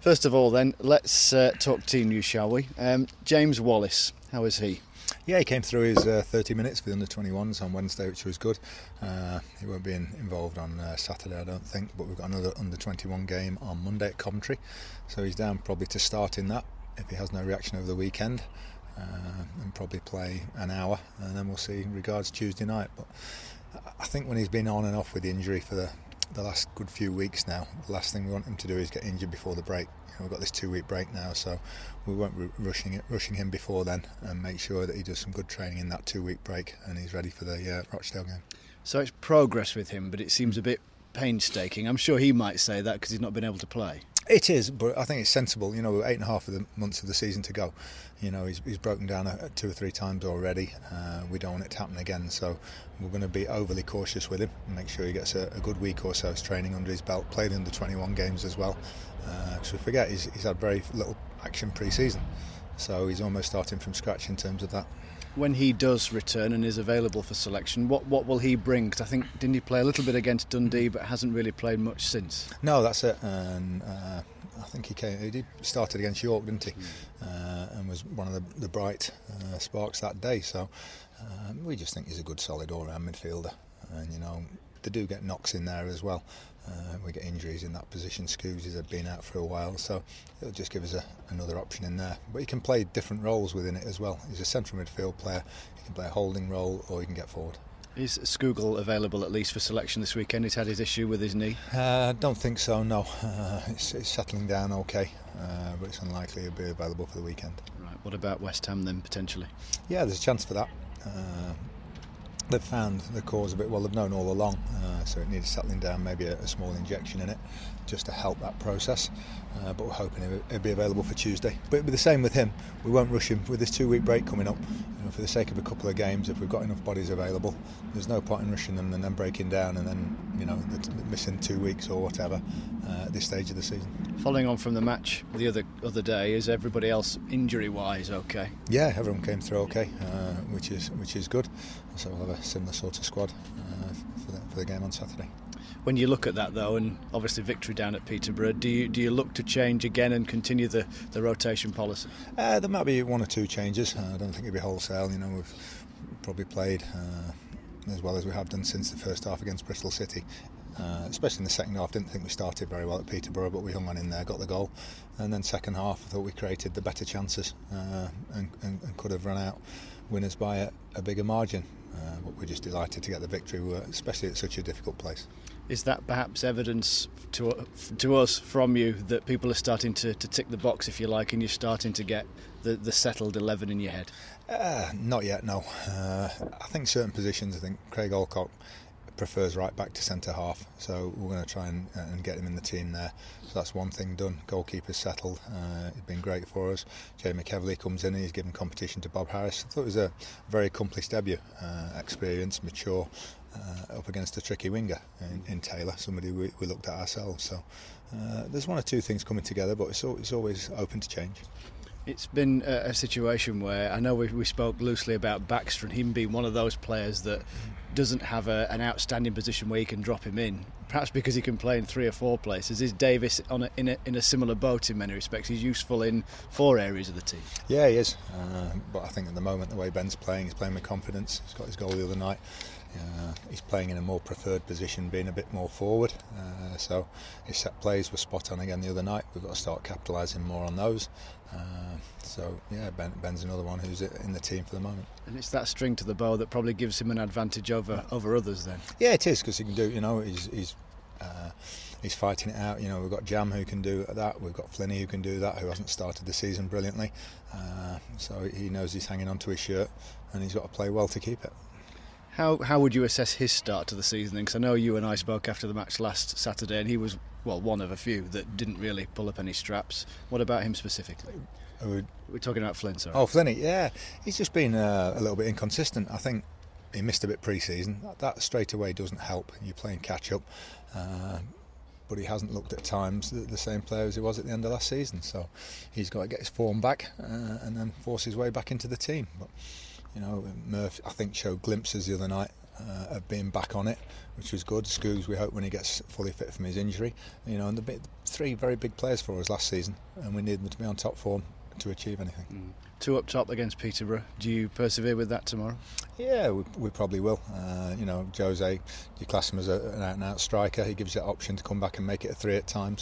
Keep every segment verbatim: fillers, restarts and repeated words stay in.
First of all then, let's uh, talk team news, shall we? Um, James Wallace, how is he? Yeah, he came through his uh, thirty minutes for the under twenty-ones on Wednesday, which was good. Uh, he won't be in, involved on uh, Saturday, I don't think, but we've got another under twenty-one game on Monday at Coventry, so he's down probably to start in that if he has no reaction over the weekend, uh, and probably play an hour, and then we'll see in regards Tuesday night. But I think when he's been on and off with the injury for the, the last good few weeks now, the last thing we want him to do is get injured before the break. You know, we've got this two-week break now, so we won't be rushing it, rushing him before then, and make sure that he does some good training in that two-week break and he's ready for the uh, Rochdale game. So it's progress with him, but it seems a bit painstaking. I'm sure he might say that because he's not been able to play. It is, but I think it's sensible. You know, we're eight and a half of the months of the season to go. You know, he's, he's broken down a, two or three times already. Uh, we don't want it to happen again, so we're going to be overly cautious with him and make sure he gets a, a good week or so's training under his belt. Played under twenty-one games as well. Uh, so we forget he's, he's had very little action pre-season, so he's almost starting from scratch in terms of that. When he does return and is available for selection, what what will he bring? Because I think, didn't he play a little bit against Dundee, but hasn't really played much since? No, that's it. And uh, I think he came. He did started against York, didn't he? Mm. Uh, and was one of the, the bright uh, sparks that day. So uh, we just think he's a good, solid all-round midfielder. And you know, they do get knocks in there as well. Uh, we get injuries in that position. Scoozies have been out for a while, so it'll just give us a, another option in there. But he can play different roles within it as well. He's a central midfield player. He can play a holding role, or he can get forward. Is Scougall available at least for selection this weekend? He's had his issue with his knee. I uh, don't think so, no. Uh, it's, it's settling down okay, uh, but it's unlikely he'll be available for the weekend. Right. What about West Ham then, potentially? Yeah, there's a chance for that. Uh, They've found the cause a bit, well, they've known all along, uh, so it needs settling down, maybe a, a small injection in it just to help that process, uh, but we're hoping it'll, it'll be available for Tuesday. But it'll be the same with him. We won't rush him with this two-week break coming up. You know, for the sake of a couple of games, if we've got enough bodies available, there's no point in rushing them and then breaking down and then, you know, missing two weeks or whatever uh, at this stage of the season. Following on from the match the other other day, is everybody else injury-wise okay? Yeah, everyone came through okay, uh, which is which is good. So we'll have a similar sort of squad uh, for, the, for the game on Saturday. When you look at that though, and obviously victory down at Peterborough, do you do you look to change again and continue the, the rotation policy? Uh, there might be one or two changes. Uh, I don't think it'll be wholesale. You know, we've probably played uh, as well as we have done since the first half against Bristol City. Uh, especially in the second half, didn't think we started very well at Peterborough, but we hung on in there, got the goal, and then second half I thought we created the better chances uh, and, and, and could have run out winners by a, a bigger margin. Uh, but we're just delighted to get the victory, especially at such a difficult place. Is that perhaps evidence to to us from you that people are starting to, to tick the box, if you like, and you're starting to get the, the settled eleven in your head? Uh, not yet, no. Uh, I think certain positions, I think Craig Alcock prefers right back to centre half, so we're going to try and, uh, and get him in the team there. So that's one thing done. Goalkeeper's settled. Uh, it's been great for us. Jay McEverley comes in and he's given competition to Bob Harris. I thought it was a very accomplished debut, uh, experienced, mature, uh, up against a tricky winger in, in Taylor, somebody we, we looked at ourselves. So uh, there's one or two things coming together, but it's, it's always open to change. It's been a, a situation where I know we, we spoke loosely about Baxter and him being one of those players that doesn't have a, an outstanding position where you can drop him in, perhaps because he can play in three or four places. Is Davis on a, in, a, in a similar boat in many respects? He's useful in four areas of the team. Yeah, he is, uh, but I think at the moment the way Ben's playing, he's playing with confidence. He's got his goal the other night. Uh, he's playing in a more preferred position, being a bit more forward, uh, so his set plays were spot on again the other night. We've got to start capitalising more on those. Uh, so yeah, Ben, Ben's another one who's in the team for the moment. And it's that string to the bow that probably gives him an advantage over over others then. Yeah, it is, because he can do, you know, he's he's uh, he's fighting it out. You know, we've got Jam who can do that. We've got Flinney who can do that, who hasn't started the season brilliantly. Uh, so he knows he's hanging on to his shirt, and he's got to play well to keep it. How how would you assess his start to the season? Because I know you and I spoke after the match last Saturday, and he was, well, one of a few that didn't really pull up any straps. What about him specifically? Would, We're talking about Flynn, sorry. Oh, Flinney, yeah. He's just been uh, a little bit inconsistent. I think he missed a bit pre-season. That, that straight away doesn't help. You're playing catch-up. Uh, but he hasn't looked at times the, the same player as he was at the end of last season. So he's got to get his form back uh, and then force his way back into the team. But you know, Murph, I think, showed glimpses the other night uh, of being back on it, which was good. Scoogs, we hope, when he gets fully fit from his injury. You know, and the big, three very big players for us last season, and we need them to be on top form to achieve anything. Mm. Two up top against Peterborough. Do you persevere with that tomorrow? Yeah, we, we probably will. Uh, you know, Jose, you class him as a, an out-and-out striker. He gives you that option to come back and make it a three at times.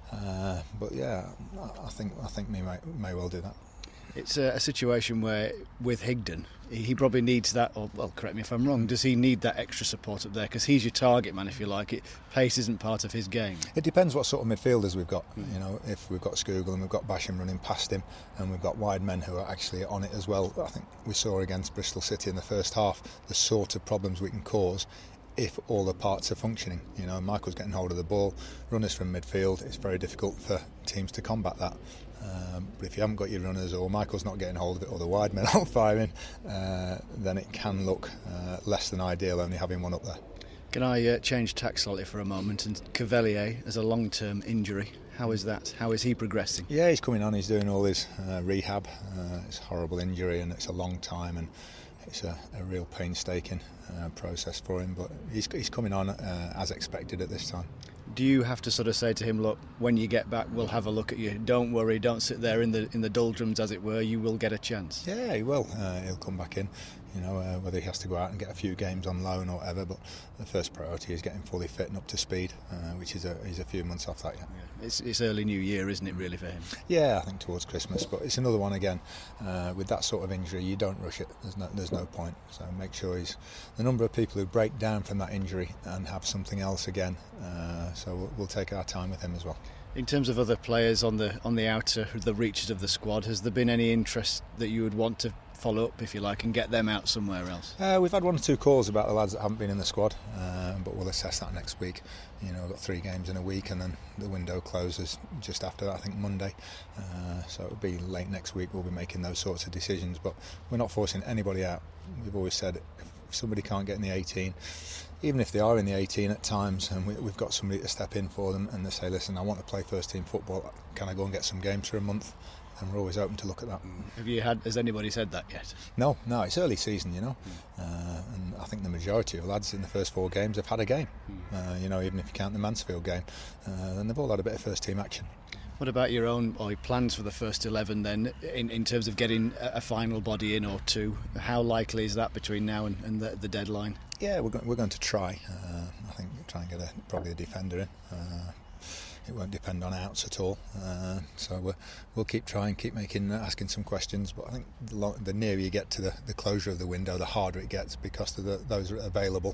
Uh, but yeah, I think I think we may, may well do that. It's a, a situation where, with Higden, he probably needs that, or, well, correct me if I'm wrong, does he need that extra support up there? Because he's your target man, if you like. It, pace isn't part of his game. It depends what sort of midfielders we've got. Mm. You know, if we've got Scoogle and we've got Basham running past him, and we've got wide men who are actually on it as well. I think we saw against Bristol City in the first half the sort of problems we can cause if all the parts are functioning. You know, Michael's getting hold of the ball, runners from midfield. It's very difficult for teams to combat that. Um, but if you haven't got your runners, or Michael's not getting hold of it, or the wide men aren't firing, uh, then it can look uh, less than ideal only having one up there. Can I uh, change tack slightly for a moment? And Cavelier has a long-term injury. How is that? How is he progressing? Yeah, he's coming on. He's doing all his uh, rehab. Uh, it's a horrible injury, and it's a long time, and it's a, a real painstaking uh, process for him. But he's he's coming on uh, as expected at this time. Do you have to sort of say to him, look, when you get back, we'll have a look at you. Don't worry, don't sit there in the in the doldrums, as it were. You will get a chance. Yeah, he will. Uh, he'll come back in. You know, uh, whether he has to go out and get a few games on loan or whatever. But the first priority is getting fully fit and up to speed, uh, which is a he's a few months off that yet. Yeah. It's it's early New Year, isn't it, really, for him? Yeah, I think towards Christmas. But it's another one again. Uh, with that sort of injury, you don't rush it. There's no there's no point. So make sure he's the number of people who break down from that injury and have something else again. Uh, so we'll, we'll take our time with him as well. In terms of other players on the on the outer, the reaches of the squad, has there been any interest that you would want to follow up, if you like, and get them out somewhere else? Uh, we've had one or two calls about the lads that haven't been in the squad, uh, but we'll assess that next week. You know, we've got three games in a week, and then the window closes just after that, I think Monday. Uh, so it'll be late next week we'll be making those sorts of decisions, but we're not forcing anybody out. We've always said if somebody can't get in the eighteen, even if they are in the eighteen at times, and we, we've got somebody to step in for them, and they say, listen, I want to play first team football, can I go and get some games for a month? And we're always open to look at that. Have you had? Has anybody said that yet? No, no. It's early season, you know, mm. uh, and I think the majority of lads in the first four games have had a game. Mm. Uh, you know, even if you count the Mansfield game, uh, and they've all had a bit of first team action. What about your own or your plans for the first eleven then, in, in terms of getting a, a final body in or two? How likely is that between now and, and the, the deadline? Yeah, we're, go- we're going to try. Uh, I think try and get a, probably a defender in. Uh, It won't depend on outs at all, uh, so we'll, we'll keep trying, keep making, uh, asking some questions. But I think the, lo- the nearer you get to the, the closure of the window, the harder it gets because of the, those are available.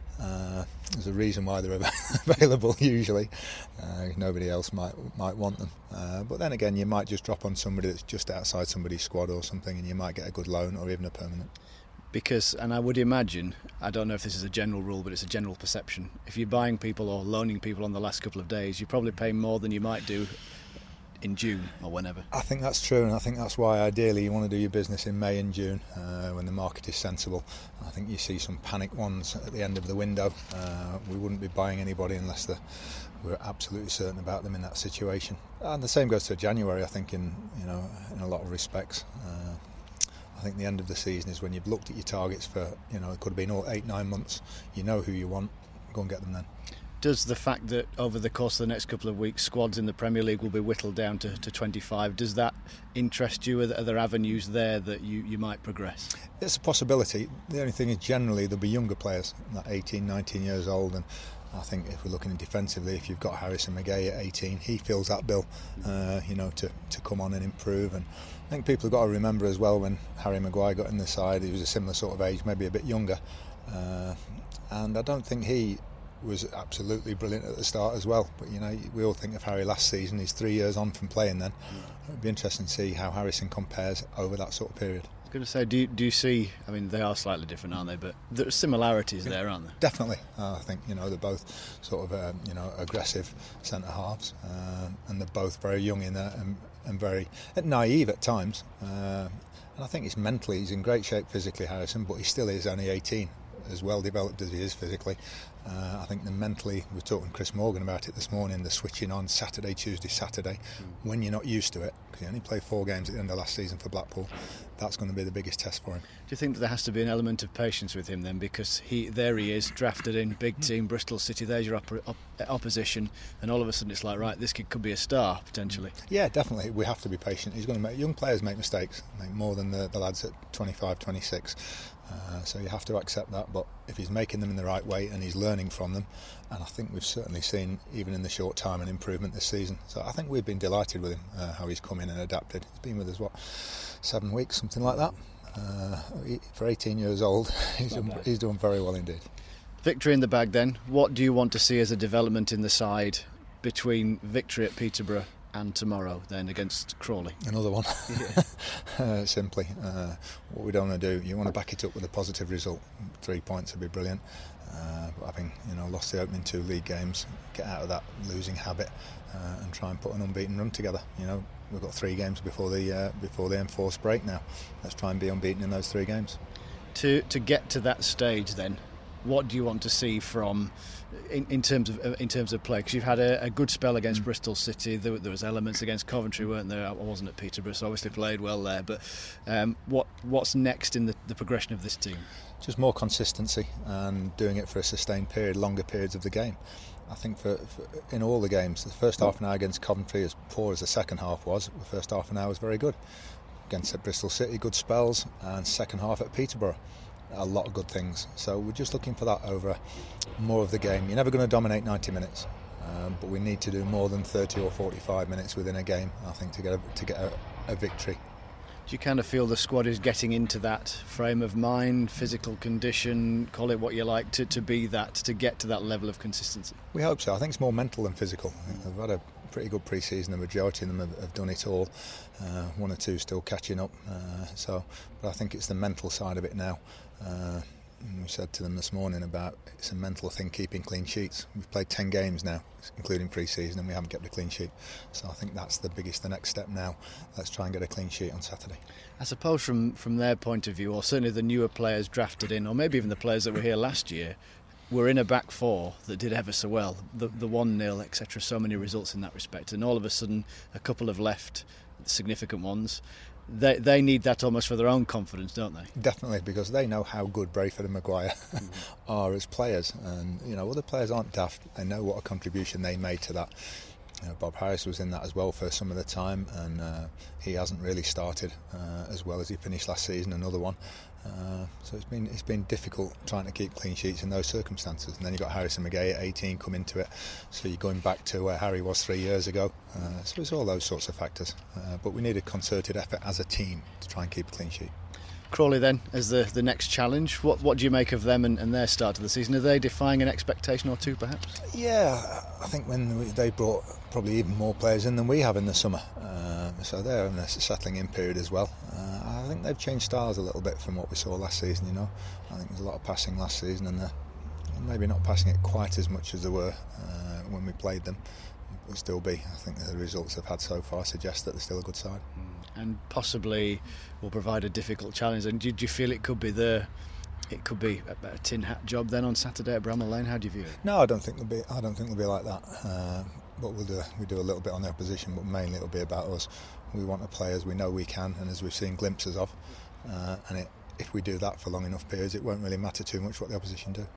Uh, there's a reason why they're available usually. Uh, nobody else might might want them. Uh, but then again, you might just drop on somebody that's just outside somebody's squad or something, and you might get a good loan or even a permanent. Because, and I would imagine, I don't know if this is a general rule, but it's a general perception, if you're buying people or loaning people on the last couple of days, you're probably paying more than you might do in June or whenever. I think that's true, and I think that's why ideally you want to do your business in May and June uh, when the market is sensible. I think you see some panic ones at the end of the window. Uh, we wouldn't be buying anybody unless the, we're absolutely certain about them in that situation. And the same goes to January, I think, in you know in a lot of respects. Uh, I think the end of the season is when you've looked at your targets for, you know, it could have been all eight, nine months. You know who you want, go and get them then. Does the fact that over the course of the next couple of weeks squads in the Premier League will be whittled down to, to twenty-five, does that interest you? Are there other avenues there that you, you might progress? It's a possibility. The only thing is generally there'll be younger players, like eighteen, nineteen years old, and I think if we're looking defensively, if you've got Harrison McGay at eighteen, he fills that bill, uh, you know, to, to come on and improve. And I think people have got to remember as well when Harry Maguire got in the side, he was a similar sort of age, maybe a bit younger. Uh, and I don't think he was absolutely brilliant at the start as well. But, you know, we all think of Harry last season. He's three years on from playing then. It would be interesting to see how Harrison compares over that sort of period. I was going to say, do you, do you see, I mean, they are slightly different, aren't they? But there are similarities there, aren't there? Definitely. Uh, I think, you know, they're both sort of, um, you know, aggressive centre-halves. Uh, and they're both very young in there and, and very naive at times. Uh, and I think it's mentally, he's in great shape physically, Harrison, but he still is only eighteen. As well developed as he is physically, Uh, I think the mentally, we were talking to Chris Morgan about it this morning, the switching on Saturday, Tuesday, Saturday, mm. when you're not used to it, because he only played four games at the end of last season for Blackpool, that's going to be the biggest test for him. Do you think that there has to be an element of patience with him then, because he there he is, drafted in, big team, Bristol City, there's your op- op- opposition, and all of a sudden it's like, right, this kid could be a star, potentially. Yeah, definitely, we have to be patient. He's going to make, young players make mistakes, make more than the, the lads at twenty-five, twenty-six. Uh, so you have to accept that, but if he's making them in the right way and he's learning from them, and I think we've certainly seen, even in the short time, an improvement this season. So I think we've been delighted with him, uh, how he's come in and adapted. He's been with us, what, seven weeks, something like that. Uh, he, for eighteen years old, he's done, he's done very well indeed. Victory in the bag then. What do you want to see as a development in the side between victory at Peterborough and tomorrow then against Crawley? Another one. Yeah. uh, simply uh, what we don't want to do, you want to back it up with a positive result. Three points would be brilliant, uh, but having you know lost the opening two league games, get out of that losing habit uh, and try and put an unbeaten run together. You know we've got three games before the uh, before the enforced break now. Let's try and be unbeaten in those three games. To to get to that stage then, what do you want to see from in, in terms of in terms of play? Because you've had a, a good spell against mm. Bristol City. There, there was elements against Coventry, weren't there? I wasn't at Peterborough, so obviously played well there. But um, what what's next in the, the progression of this team? Just more consistency and doing it for a sustained period, longer periods of the game. I think for, for in all the games, the first half an hour against Coventry, as poor as the second half was, the first half an hour was very good. Against Bristol City, good spells, and second half at Peterborough, a lot of good things. So we're just looking for that over more of the game. You're never going to dominate ninety minutes, um, but we need to do more than thirty or forty-five minutes within a game, I think, to get a, to get a, a victory. Do you kind of feel the squad is getting into that frame of mind, physical condition, call it what you like, to, to be that, to get to that level of consistency? We hope so. I think it's more mental than physical. I think they've had a pretty good pre-season. The majority of them have, have done it all. Uh, one or two still catching up. Uh, so, but I think it's the mental side of it now. Uh, we said to them this morning about it's a mental thing, keeping clean sheets. We've played ten games now, including pre-season, and we haven't kept a clean sheet. So I think that's the biggest, the next step now. Let's try and get a clean sheet on Saturday. I suppose from, from their point of view, or certainly the newer players drafted in, or maybe even the players that were here last year, were in a back four that did ever so well. The the one nil, et cetera. So many results in that respect, and all of a sudden, a couple have left, significant ones. They they need that almost for their own confidence, don't they? Definitely, because they know how good Brayford and Maguire mm-hmm. are as players, and you know other players aren't daft. They know what a contribution they made to that. You know, Bob Harris was in that as well for some of the time, and uh, he hasn't really started uh, as well as he finished last season. Another one, uh, so it's been it's been difficult trying to keep clean sheets in those circumstances. And then you got Harrison McGay at eighteen come into it, so you're going back to where Harry was three years ago. Uh, so it's all those sorts of factors. Uh, but we need a concerted effort as a team to try and keep a clean sheet. Crawley then as the, the next challenge. What what do you make of them and, and their start to the season? Are they defying an expectation or two perhaps? Yeah, I think when we, they brought probably even more players in than we have in the summer, uh, so they're in a settling in period as well. Uh, I think they've changed styles a little bit from what we saw last season. You know, I think there's a lot of passing last season, and they're maybe not passing it quite as much as they were uh, when we played them. Will still be. I think the results they've had so far suggest that they're still a good side. And possibly will provide a difficult challenge. And do, do you feel it could be the, it could be a, a tin hat job then on Saturday at Bramall Lane? How do you view it? No, I don't think they'll be. I don't think they'll be like that. Uh, but we'll do we do a little bit on the opposition, but mainly it'll be about us. We want the players we know we can, and as we've seen glimpses of, uh, and it, if we do that for long enough periods, it won't really matter too much what the opposition do.